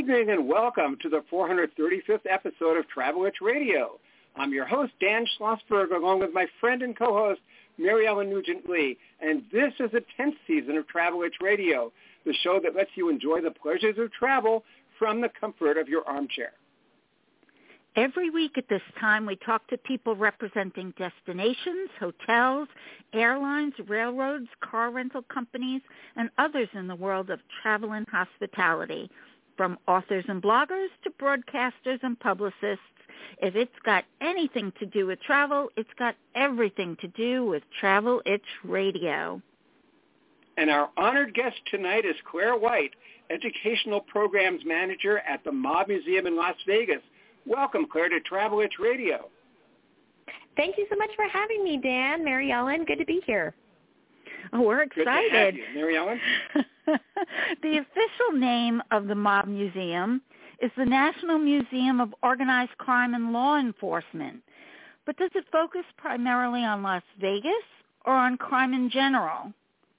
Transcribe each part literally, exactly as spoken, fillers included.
evening and welcome to the four hundred thirty-fifth episode of Travel Itch Radio. I'm your host, Dan Schlossberg, along with my friend and co-host, Mary Ellen Nugent-Lee, and this is the tenth season of Travel Itch Radio, the show that lets you enjoy the pleasures of travel from the comfort of your armchair. Every week at this time, we talk to people representing destinations, hotels, airlines, railroads, car rental companies, and others in the world of travel and hospitality, from authors and bloggers to broadcasters and publicists. If it's got anything to do with travel, it's got everything to do with Travel Itch Radio. And our honored guest tonight is Claire White, Educational Programs Manager at the Mob Museum in Las Vegas. Welcome, Claire, to Travel Itch Radio. Thank you so much for having me, Dan. Mary Ellen, good to be here. Oh, we're excited. Good to have you, Mary Ellen. The official name of the Mob Museum is the National Museum of Organized Crime and Law Enforcement. But does it focus primarily on Las Vegas or on crime in general?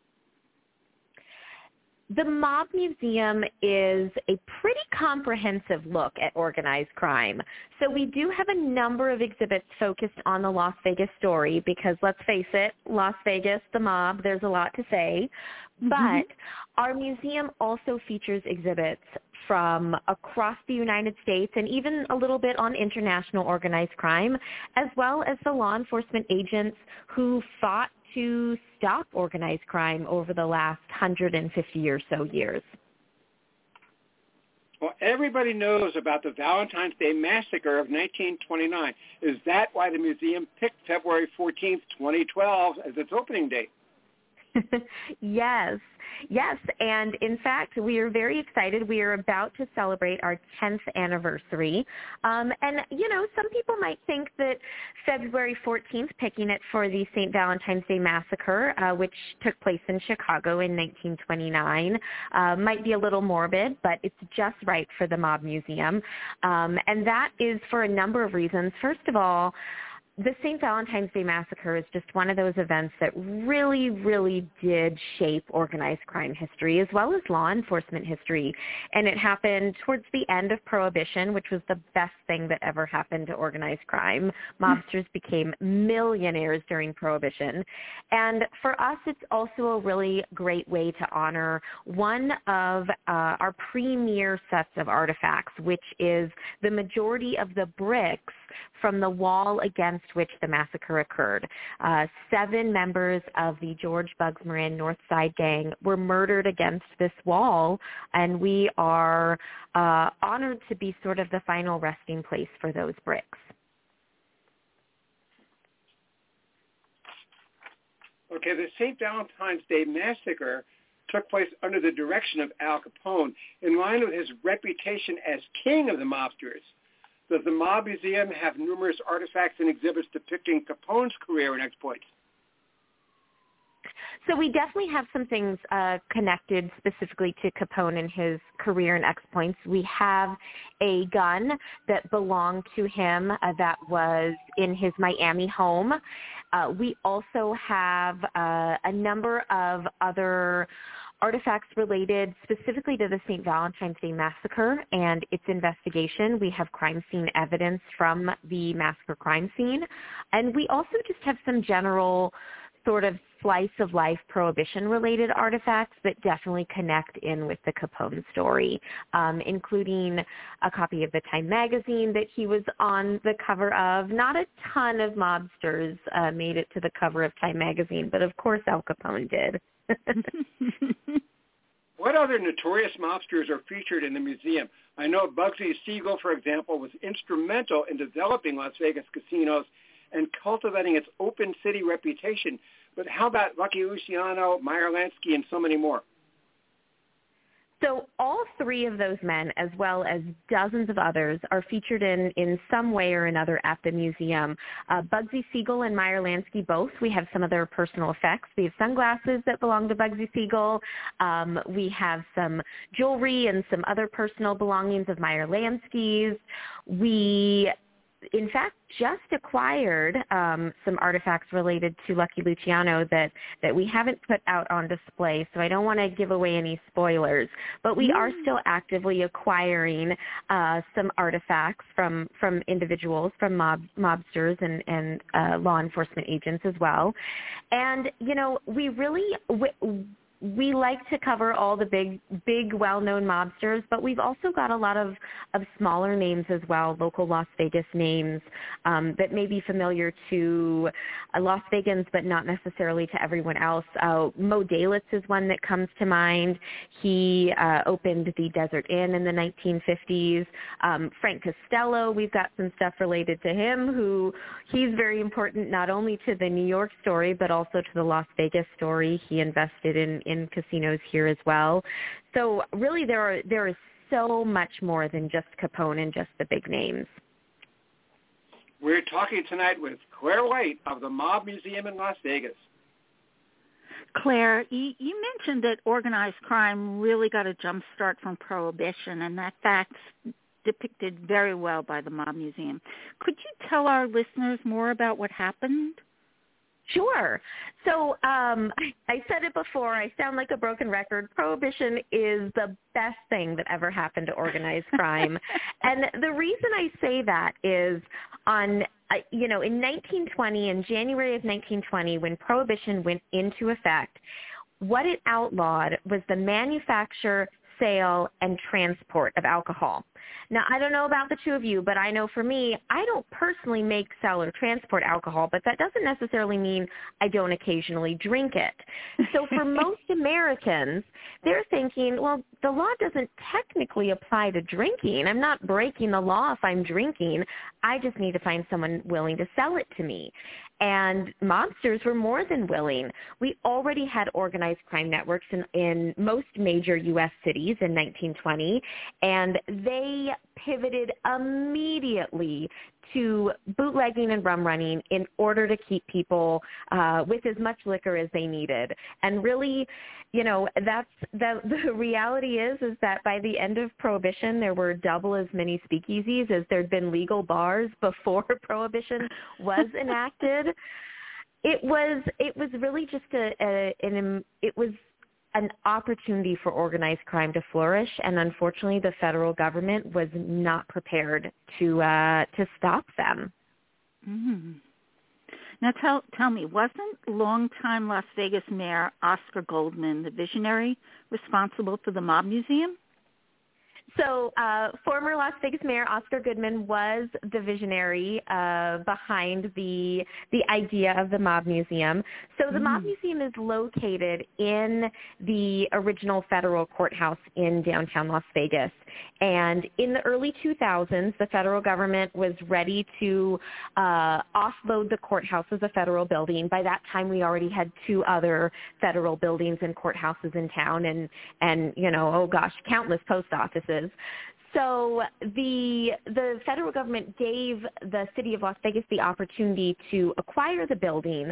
The Mob Museum is a pretty comprehensive look at organized crime. So we do have a number of exhibits focused on the Las Vegas story because, let's face it, Las Vegas, the mob, there's a lot to say. Mm-hmm. But our museum also features exhibits from across the United States and even a little bit on international organized crime, as well as the law enforcement agents who fought to stop organized crime over the last one hundred fifty or so years. Well, everybody knows about the Valentine's Day Massacre of nineteen twenty-nine. Is that why the museum picked February fourteenth, twenty twelve as its opening date? Yes, yes, and in fact, we are very excited. We are about to celebrate our tenth anniversary, um, and, you know, some people might think that February fourteenth, picking it for the Saint Valentine's Day Massacre, uh, which took place in Chicago in nineteen twenty-nine, uh, might be a little morbid, but it's just right for the Mob Museum, um, and that is for a number of reasons. First of all, the Saint Valentine's Day Massacre is just one of those events that really, really did shape organized crime history as well as law enforcement history. And it happened towards the end of Prohibition, which was the best thing that ever happened to organized crime. Mobsters became millionaires during Prohibition. And for us, it's also a really great way to honor one of uh, our premier sets of artifacts, which is the majority of the bricks from the wall against which the massacre occurred. Uh, seven members of the George Bugs Moran North Side Gang were murdered against this wall, and we are uh, honored to be sort of the final resting place for those bricks. Okay, the Saint Valentine's Day Massacre took place under the direction of Al Capone, in line with his reputation as king of the mobsters. Does the Mob Museum have numerous artifacts and exhibits depicting Capone's career and exploits? So we definitely have some things uh, connected specifically to Capone and his career and exploits. We have a gun that belonged to him uh, that was in his Miami home. Uh, we also have uh, a number of other artifacts related specifically to the Saint Valentine's Day Massacre and its investigation. We have crime scene evidence from the massacre crime scene. And we also just have some general sort of slice of life prohibition-related artifacts that definitely connect in with the Capone story, um, including a copy of the Time magazine that he was on the cover of. Not a ton of mobsters uh, made it to the cover of Time magazine, but of course Al Capone did. What other notorious mobsters are featured in the museum? I know Bugsy Siegel, for example, was instrumental in developing Las Vegas casinos and cultivating its open city reputation. But how about Lucky Luciano, Meyer Lansky, and so many more? So all three of those men, as well as dozens of others, are featured in, in some way or another at the museum. Uh, Bugsy Siegel and Meyer Lansky both. We have some of their personal effects. We have sunglasses that belong to Bugsy Siegel. Um, we have some jewelry and some other personal belongings of Meyer Lansky's. We in fact, just acquired um, some artifacts related to Lucky Luciano that, that we haven't put out on display, so I don't want to give away any spoilers. But we mm. are still actively acquiring uh, some artifacts from, from individuals, from mob, mobsters and, and uh, law enforcement agents as well. And, you know, we really... We, We like to cover all the big, big, well-known mobsters, but we've also got a lot of, of smaller names as well, local Las Vegas names um, that may be familiar to uh, Las Vegans, but not necessarily to everyone else. Uh, Mo Dalitz is one that comes to mind. He uh, opened the Desert Inn in the nineteen fifties. Um, Frank Costello, we've got some stuff related to him, who he's very important not only to the New York story, but also to the Las Vegas story. He invested in, in in casinos here as well. So really there are there is so much more than just Capone and just the big names. We're talking tonight with Claire White of the Mob Museum in Las Vegas. Claire, you, you mentioned that organized crime really got a jump start from Prohibition, and that fact's depicted very well by the Mob Museum. Could you tell our listeners more about what happened? Sure. So um, I said it before. I sound like a broken record. Prohibition is the best thing that ever happened to organized crime. And the reason I say that is on, uh, you know, in nineteen twenty, in January of nineteen twenty, when Prohibition went into effect, what it outlawed was the manufacture, sale, and transport of alcohol. Now, I don't know about the two of you, but I know for me, I don't personally make, sell, or transport alcohol, but that doesn't necessarily mean I don't occasionally drink it. So for most Americans, they're thinking, well, the law doesn't technically apply to drinking. I'm not breaking the law if I'm drinking. I just need to find someone willing to sell it to me. And mobsters were more than willing. We already had organized crime networks in, in most major U S cities in nineteen twenty, and they pivoted immediately to bootlegging and rum running in order to keep people uh, with as much liquor as they needed. And really, you know, that's the, the reality is is that by the end of Prohibition, there were double as many speakeasies as there'd been legal bars before Prohibition was enacted. It was it was really just a, a an it was an opportunity for organized crime to flourish, and unfortunately the federal government was not prepared to uh, to stop them. Mm-hmm. Now tell tell me, wasn't longtime Las Vegas Mayor Oscar Goldman the visionary responsible for the Mob Museum? So uh, former Las Vegas Mayor Oscar Goodman was the visionary uh, behind the the idea of the Mob Museum. So the mm. Mob Museum is located in the original federal courthouse in downtown Las Vegas. And in the early two thousands, the federal government was ready to uh, offload the courthouse as a federal building. By that time, we already had two other federal buildings and courthouses in town, and, and you know, oh gosh, countless post offices. So the the federal government gave the city of Las Vegas the opportunity to acquire the building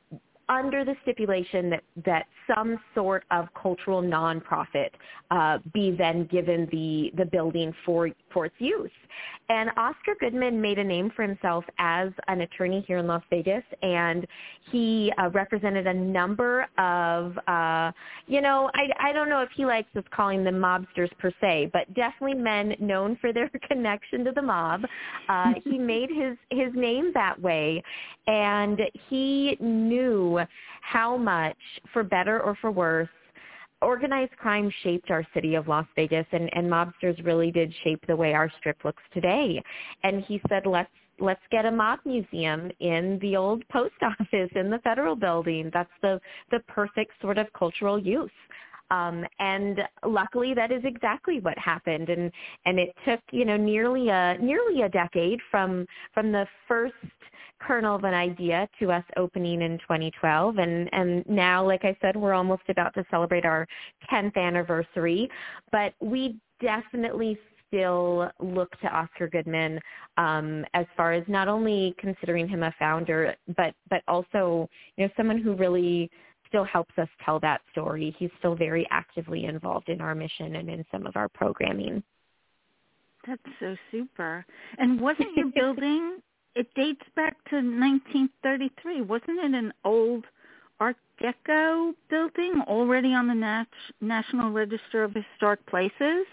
under the stipulation that, that some sort of cultural nonprofit uh, be then given the, the building for, for its use. And Oscar Goodman made a name for himself as an attorney here in Las Vegas, and he uh, represented a number of, uh, you know, I, I don't know if he likes us calling them mobsters per se, but definitely men known for their connection to the mob. Uh, he made his, his name that way, and he knew how much, for better or for worse, organized crime shaped our city of Las Vegas, and, and mobsters really did shape the way our strip looks today. And he said, let's let's get a mob museum in the old post office in the federal building. That's the, the perfect sort of cultural use. Um, and luckily, that is exactly what happened. And, and it took, you know, nearly a nearly a decade from from the first kernel of an idea to us opening in twenty twelve. And, and now, like I said, we're almost about to celebrate our tenth anniversary. But we definitely still look to Oscar Goodman um, as far as not only considering him a founder, but but also, you know, someone who really still helps us tell that story. He's still very actively involved in our mission and in some of our programming. That's so super. And wasn't your building, it dates back to nineteen thirty-three. Wasn't it an old Art Deco building already on the Nat- National Register of Historic Places?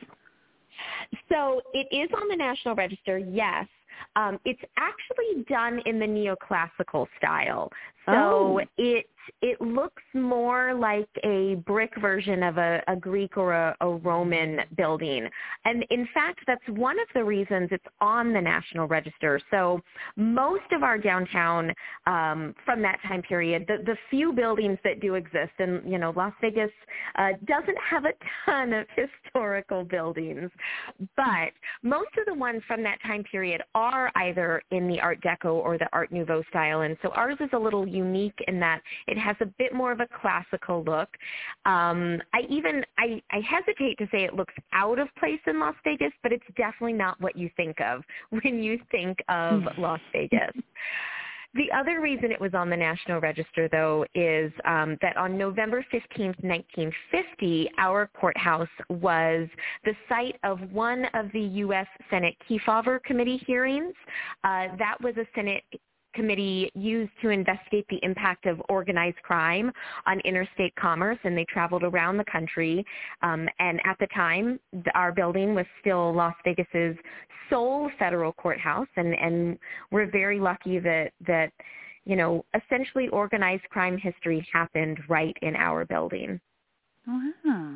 So it is on the National Register, yes. Um, it's actually done in the neoclassical style. So oh. it it looks more like a brick version of a, a Greek or a, a Roman building. And in fact, that's one of the reasons it's on the National Register. So most of our downtown um, from that time period, the, the few buildings that do exist, and, you know, Las Vegas uh, doesn't have a ton of historical buildings, but most of the ones from that time period are either in the Art Deco or the Art Nouveau style. And so ours is a little unique in that it has a bit more of a classical look. Um, I even, I, I hesitate to say it looks out of place in Las Vegas, but it's definitely not what you think of when you think of Las Vegas. The other reason it was on the National Register, though, is um, that on November fifteenth, nineteen fifty, our courthouse was the site of one of the U S Senate Kefauver Committee hearings. Uh, that was a Senate committee used to investigate the impact of organized crime on interstate commerce, and they traveled around the country. Um, and at the time, our building was still Las Vegas's sole federal courthouse, and, and we're very lucky that, that, you know, essentially organized crime history happened right in our building. Wow.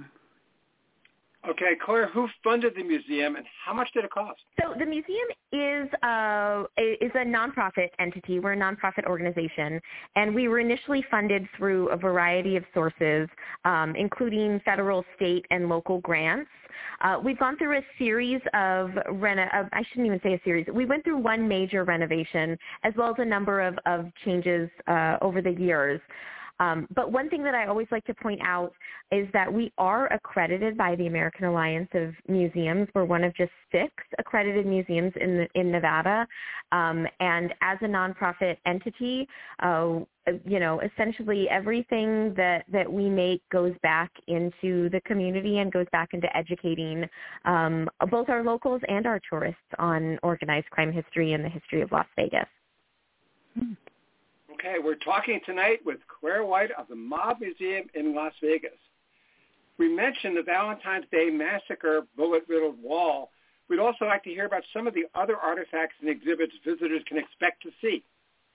Okay, Claire, who funded the museum and how much did it cost? So the museum is uh, is a nonprofit entity. We're a nonprofit organization, and we were initially funded through a variety of sources, um, including federal, state, and local grants. Uh, we've gone through a series of, reno- of, I shouldn't even say a series, we went through one major renovation as well as a number of, of changes uh, over the years. Um, but one thing that I always like to point out is that we are accredited by the American Alliance of Museums. We're one of just six accredited museums in the, in Nevada. Um, and as a nonprofit entity, uh, you know, essentially everything that, that we make goes back into the community and goes back into educating um, both our locals and our tourists on organized crime history and the history of Las Vegas. Hmm. Okay, we're talking tonight with Claire White of the Mob Museum in Las Vegas. We mentioned the Valentine's Day Massacre bullet-riddled wall. We'd also like to hear about some of the other artifacts and exhibits visitors can expect to see.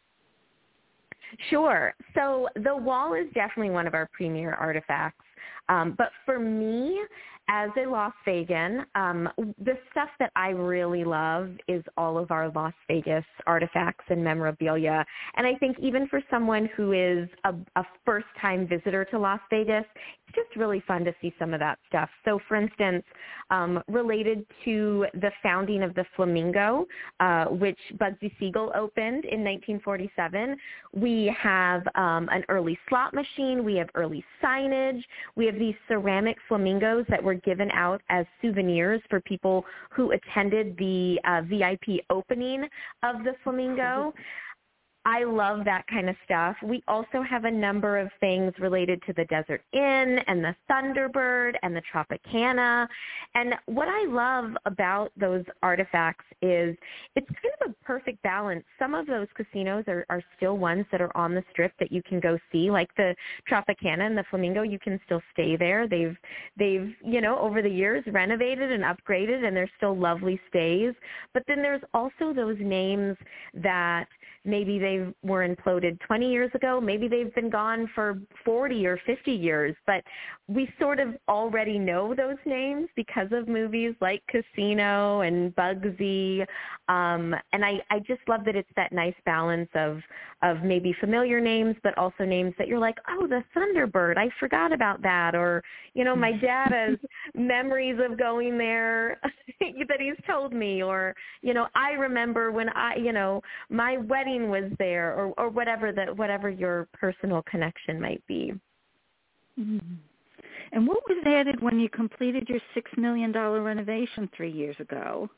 Sure. So the wall is definitely one of our premier artifacts. Um, but for me, as a Las Vegan, um, the stuff that I really love is all of our Las Vegas artifacts and memorabilia. And I think even for someone who is a, a first-time visitor to Las Vegas, it's just really fun to see some of that stuff. So, for instance, um, related to the founding of the Flamingo, uh, which Bugsy Siegel opened in nineteen forty-seven, we have um, an early slot machine. We have early signage. We have these ceramic flamingos that were given out as souvenirs for people who attended the uh, V I P opening of the Flamingo. I love that kind of stuff. We also have a number of things related to the Desert Inn and the Thunderbird and the Tropicana. And what I love about those artifacts is it's kind of a perfect balance. Some of those casinos are, are still ones that are on the strip that you can go see, like the Tropicana and the Flamingo. You can still stay there. They've, they've, you know, over the years renovated and upgraded, and they're still lovely stays. But then there's also those names that maybe they were imploded twenty years ago. Maybe they've been gone for forty or fifty years, but we sort of already know those names because of movies like Casino and Bugsy. Um, and I, I just love that it's that nice balance of, of maybe familiar names, but also names that you're like, oh, the Thunderbird, I forgot about that. Or, you know, my dad has memories of going there that he's told me. Or, you know, I remember when I, you know, my wedding was there, or, or whatever the whatever your personal connection might be. Mm-hmm. And what was added when you completed your six million dollars renovation three years ago?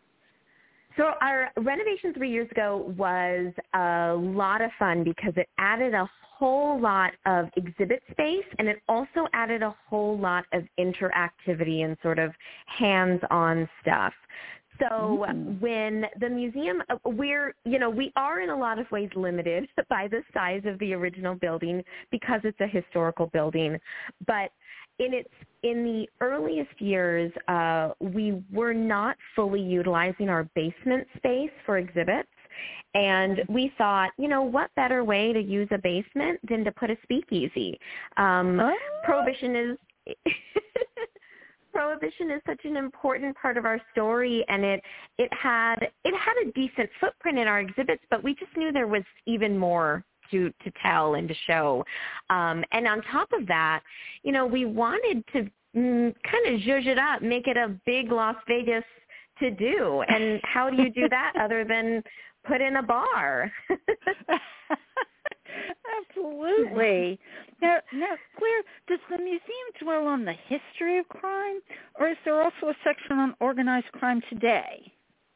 So our renovation three years ago was a lot of fun because it added a whole lot of exhibit space, and it also added a whole lot of interactivity and sort of hands-on stuff. So Mm-hmm. when the museum, we're, you know, we are in a lot of ways limited by the size of the original building because it's a historical building. But in its in the earliest years, uh, we were not fully utilizing our basement space for exhibits. And we thought, you know, what better way to use a basement than to put a speakeasy? Um, oh. Prohibition is Prohibition is such an important part of our story, and it it had it had a decent footprint in our exhibits, but we just knew there was even more to to tell and to show. Um, and on top of that, you know, we wanted to mm, kind of zhuzh it up, make it a big Las Vegas to do. And how do you do that other than put in a bar? Absolutely. Now, now, Claire, does the museum dwell on the history of crime, or is there also a section on organized crime today?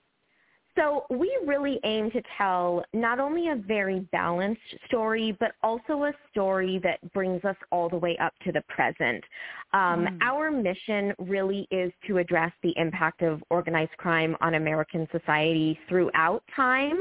So we really aim to tell not only a very balanced story, but also a story that brings us all the way up to the present. Um, mm. Our mission really is to address the impact of organized crime on American society throughout time.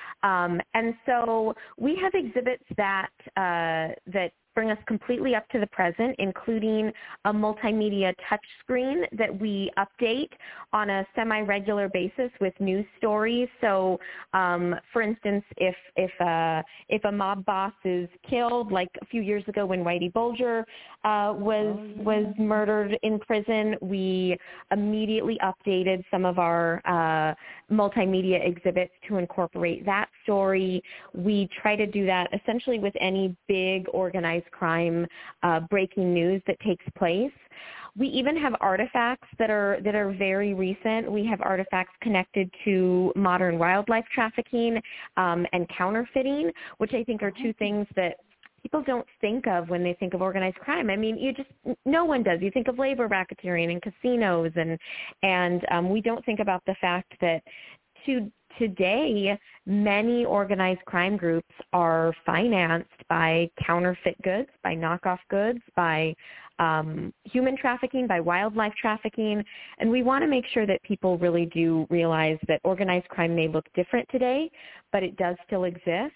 Um, and so we have exhibits that uh, that bring us completely up to the present, including a multimedia touchscreen that we update on a semi-regular basis with news stories. So, um, for instance, if if uh, if a mob boss is killed, like a few years ago when Whitey Bulger uh, was oh, yeah. was murdered in prison, we immediately updated some of our uh, multimedia exhibits to incorporate that story. We try to do that essentially with any big organized crime uh, breaking news that takes place. We even have artifacts that are that are very recent. We have artifacts connected to modern wildlife trafficking um, and counterfeiting, which I think are two things that people don't think of when they think of organized crime. I mean, you just, no one does. You think of labor racketeering and casinos, and and um, we don't think about the fact that to today, many organized crime groups are financed by counterfeit goods, by knockoff goods, by um, human trafficking, by wildlife trafficking. And we want to make sure that people really do realize that organized crime may look different today, but it does still exist.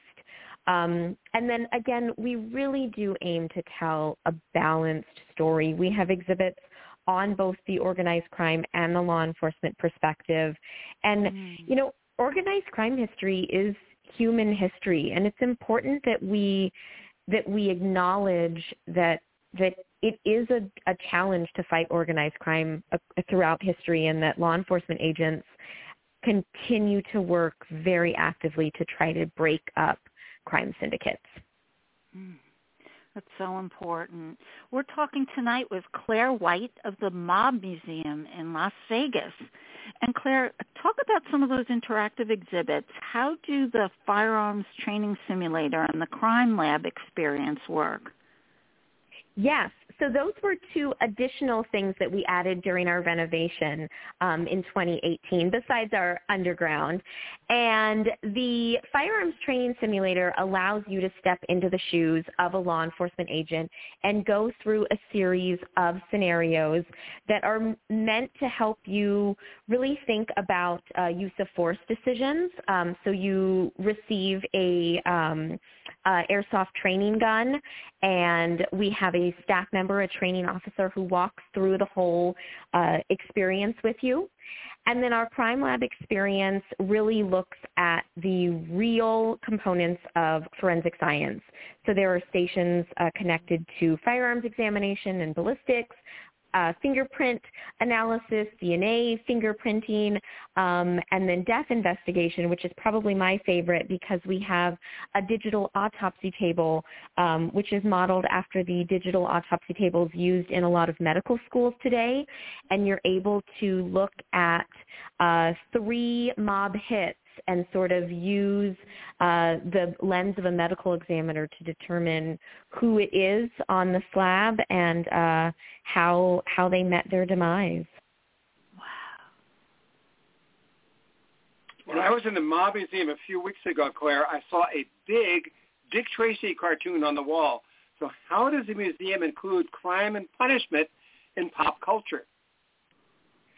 Um, and then, again, we really do aim to tell a balanced story. We have exhibits on both the organized crime and the law enforcement perspective. And, mm. you know, organized crime history is human history, and it's important that we that we acknowledge that that it is a, a challenge to fight organized crime uh, throughout history, and that law enforcement agents continue to work very actively to try to break up crime syndicates. Mm. That's so important. We're talking tonight with Claire White of the Mob Museum in Las Vegas. And Claire, talk about some of those interactive exhibits. How do the firearms training simulator and the crime lab experience work? Yes. So those were two additional things that we added during our renovation um, in twenty eighteen, besides our underground. And the firearms training simulator allows you to step into the shoes of a law enforcement agent and go through a series of scenarios that are meant to help you really think about uh, use of force decisions. Um, so you receive a um, uh, airsoft training gun, and we have a staff member, a training officer, who walks through the whole uh, experience with you. And then our crime lab experience really looks at the real components of forensic science. So there are stations uh, connected to firearms examination and ballistics, Uh, fingerprint analysis, D N A fingerprinting, um, and then death investigation, which is probably my favorite because we have a digital autopsy table, um, which is modeled after the digital autopsy tables used in a lot of medical schools today. And you're able to look at uh, three mob hits and sort of use uh, the lens of a medical examiner to determine who it is on the slab and uh, how how they met their demise. Wow. When I was in the Mob Museum a few weeks ago, Claire, I saw a big Dick Tracy cartoon on the wall. So how does the museum include crime and punishment in pop culture?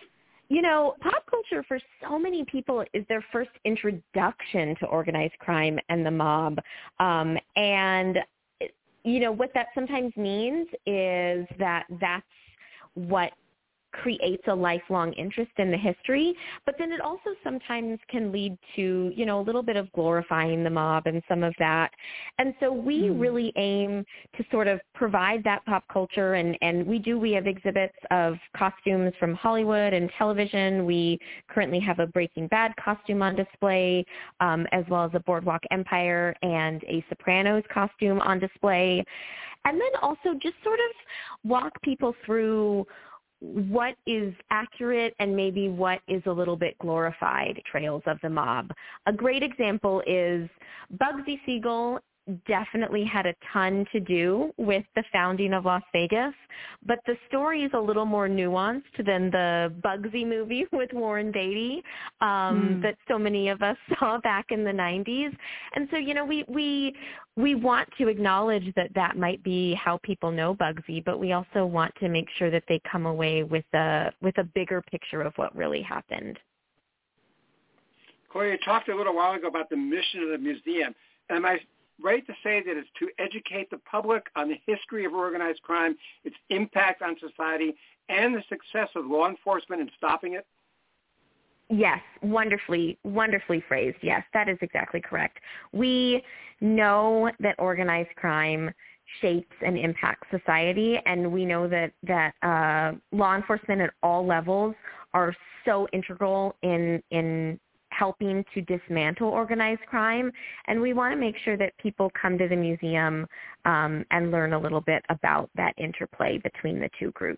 You know, pop culture for so many people is their first introduction to organized crime and the mob. Um, and, you know, what that sometimes means is that that's what creates a lifelong interest in the history, but then it also sometimes can lead to, you know, a little bit of glorifying the mob and some of that. And so we mm. really aim to sort of provide that pop culture, and, and we do, we have exhibits of costumes from Hollywood and television. We currently have a Breaking Bad costume on display, um, as well as a Boardwalk Empire and a Sopranos costume on display. And then also just sort of walk people through what is accurate and maybe what is a little bit glorified trails of the mob. A great example is Bugsy Siegel definitely had a ton to do with the founding of Las Vegas, but the story is a little more nuanced than the Bugsy movie with Warren Beatty um, mm. that so many of us saw back in the nineties. And so, you know, we, we, we want to acknowledge that that might be how people know Bugsy, but we also want to make sure that they come away with a, with a bigger picture of what really happened. Corey, you talked a little while ago about the mission of the museum. Am I right to say that it's to educate the public on the history of organized crime, its impact on society, and the success of law enforcement in stopping it? Yes, wonderfully, wonderfully phrased. Yes, that is exactly correct. We know that organized crime shapes and impacts society, and we know that, that uh, law enforcement at all levels are so integral in in helping to dismantle organized crime, and we want to make sure that people come to the museum um, and learn a little bit about that interplay between the two groups.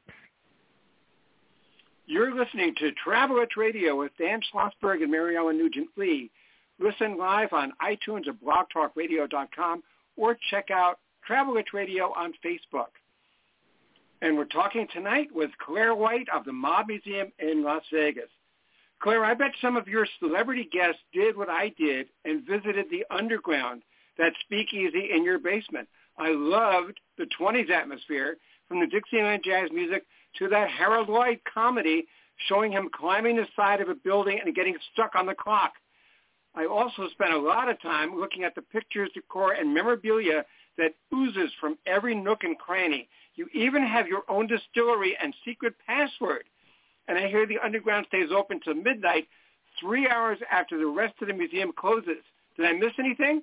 You're listening to Travel Itch Radio with Dan Schlossberg and Mary Ellen Nugent-Lee. Listen live on iTunes or blog talk radio dot com, or check out Travel Itch Radio on Facebook. And we're talking tonight with Claire White of the Mob Museum in Las Vegas. Claire, I bet some of your celebrity guests did what I did and visited the Underground, that speakeasy in your basement. I loved the twenties atmosphere, from the Dixieland jazz music to that Harold Lloyd comedy showing him climbing the side of a building and getting stuck on the clock. I also spent a lot of time looking at the pictures, decor, and memorabilia that oozes from every nook and cranny. You even have your own distillery and secret password. And I hear the Underground stays open till midnight, three hours after the rest of the museum closes. Did I miss anything?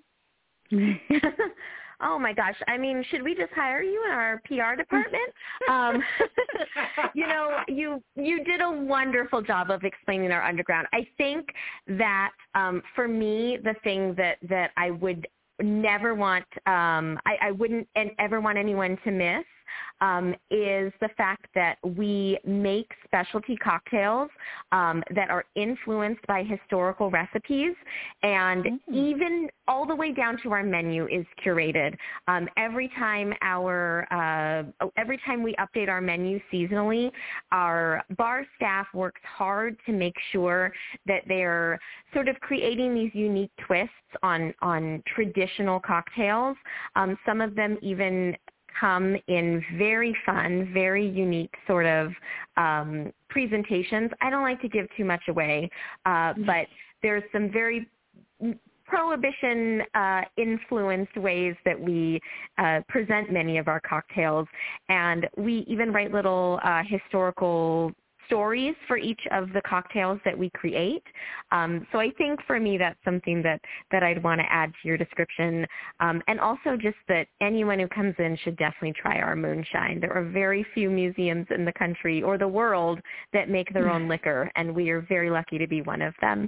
Oh, my gosh. I mean, should we just hire you in our P R department? um, you know, you you did a wonderful job of explaining our Underground. I think that um, for me, the thing that, that I would never want, um, I, I wouldn't ever want anyone to miss Um, is the fact that we make specialty cocktails um, that are influenced by historical recipes, and mm-hmm. even all the way down to our menu is curated. Um, every time our uh, every time we update our menu seasonally, our bar staff works hard to make sure that they're sort of creating these unique twists on on traditional cocktails. Um, some of them even come in very fun, very unique sort of um, presentations. I don't like to give too much away, uh, but there's some very prohibition uh, influenced ways that we uh, present many of our cocktails, and we even write little uh, historical stories for each of the cocktails that we create. Um, so I think for me that's something that, that I'd want to add to your description. Um, and also just that anyone who comes in should definitely try our moonshine. There are very few museums in the country or the world that make their own liquor, and we are very lucky to be one of them.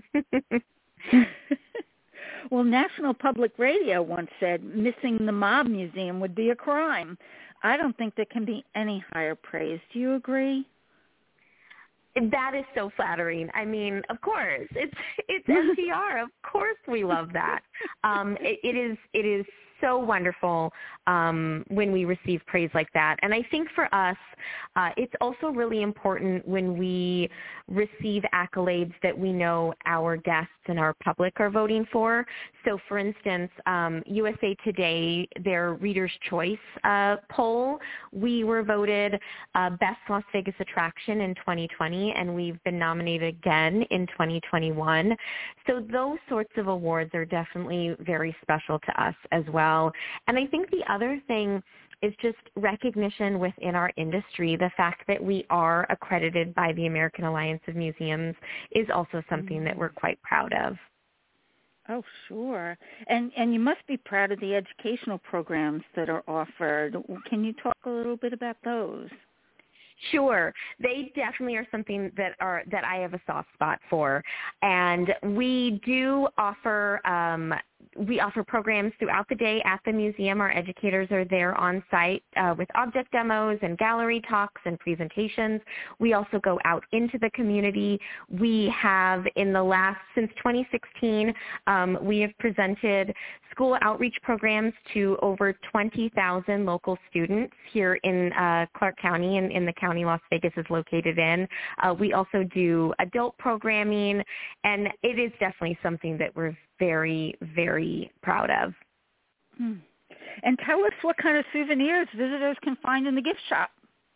Well, National Public Radio once said missing the Mob Museum would be a crime. I don't think there can be any higher praise. Do you agree? That is so flattering. I mean, of course, it's it's N P R. Of course, we love that. Um, it, it is it is so wonderful um, when we receive praise like that. And I think for us, uh, it's also really important when we receive accolades that we know our guests and our public are voting for. So, for instance, um, U S A Today, their Reader's Choice uh, poll, we were voted uh, Best Las Vegas Attraction in twenty twenty, and we've been nominated again in twenty twenty-one. So those sorts of awards are definitely very special to us as well. And I think the other thing is just recognition within our industry. The fact that we are accredited by the American Alliance of Museums is also something that we're quite proud of. Oh, sure. And and you must be proud of the educational programs that are offered. Can you talk a little bit about those? Sure. They definitely are something that are that I have a soft spot for. And we do offer um, we offer programs throughout the day at the museum. Our educators are there on site uh, with object demos and gallery talks and presentations. We also go out into the community. We have in the last, since twenty sixteen, um, we have presented school outreach programs to over twenty thousand local students here in uh, Clark County and in the county Las Vegas is located in. Uh, we also do adult programming, and it is definitely something that we're very, very proud of. Hmm. And tell us what kind of souvenirs visitors can find in the gift shop.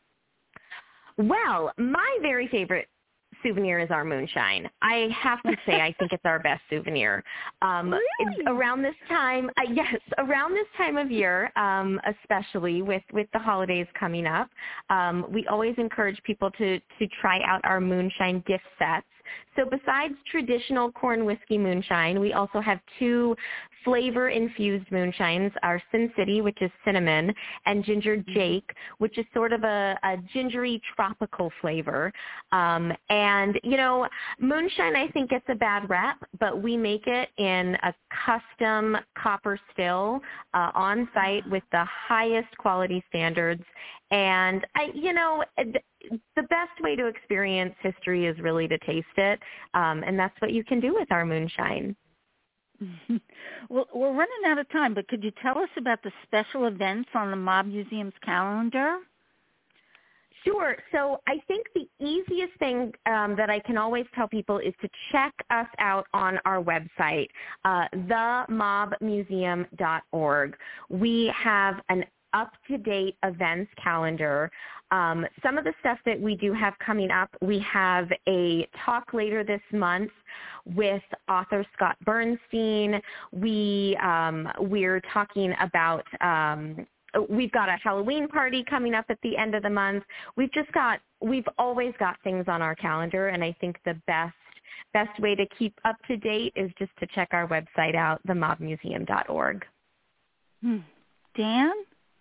Well, my very favorite souvenir is our moonshine. I have to say I think it's our best souvenir. Um, really? Around this time, uh, yes, around this time of year, um, especially with, with the holidays coming up, um, we always encourage people to, to try out our moonshine gift sets. So besides traditional corn whiskey moonshine, we also have two flavor-infused moonshines, our Sin City, which is cinnamon, and Ginger Jake, which is sort of a, a gingery tropical flavor. Um, and, you know, moonshine I think gets a bad rap, but we make it in a custom copper still uh, on site with the highest quality standards. And, I, you know, the best way to experience history is really to taste it, um, and that's what you can do with our moonshine. Well, we're running out of time, but could you tell us about the special events on the Mob Museum's calendar? Sure. So I think the easiest thing um, that I can always tell people is to check us out on our website, uh, the mob museum dot org. We have an up-to-date events calendar. Um, some of the stuff that we do have coming up, we have a talk later this month with author Scott Bernstein. We, um, we're talking about, um, we've got a Halloween party coming up at the end of the month. We've just got, we've always got things on our calendar, and I think the best best way to keep up to date is just to check our website out, the mob museum dot org. Hmm. Dan?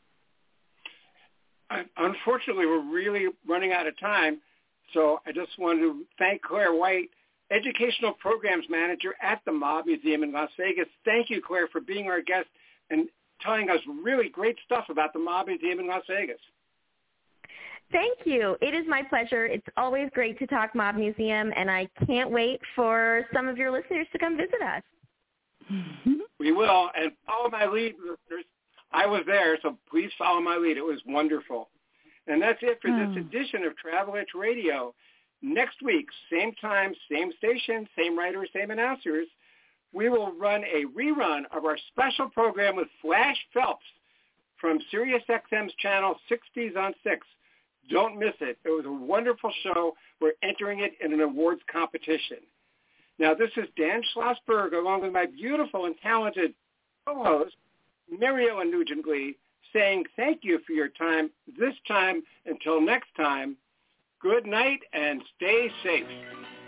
Unfortunately, we're really running out of time, so I just wanted to thank Claire White, Educational Programs Manager at the Mob Museum in Las Vegas. Thank you, Claire, for being our guest and telling us really great stuff about the Mob Museum in Las Vegas. Thank you. It is my pleasure. It's always great to talk Mob Museum, and I can't wait for some of your listeners to come visit us. We will, and follow my lead, listeners. I was there, so please follow my lead. It was wonderful. And that's it for this edition of Travel Itch Radio. Next week, same time, same station, same writers, same announcers, we will run a rerun of our special program with Flash Phelps from SiriusXM's channel sixties on six. Don't miss it. It was a wonderful show. We're entering it in an awards competition. Now, this is Dan Schlossberg, along with my beautiful and talented co-host, Mary Ellen Nugent-Lee, saying thank you for your time this time. Until next time, good night and stay safe.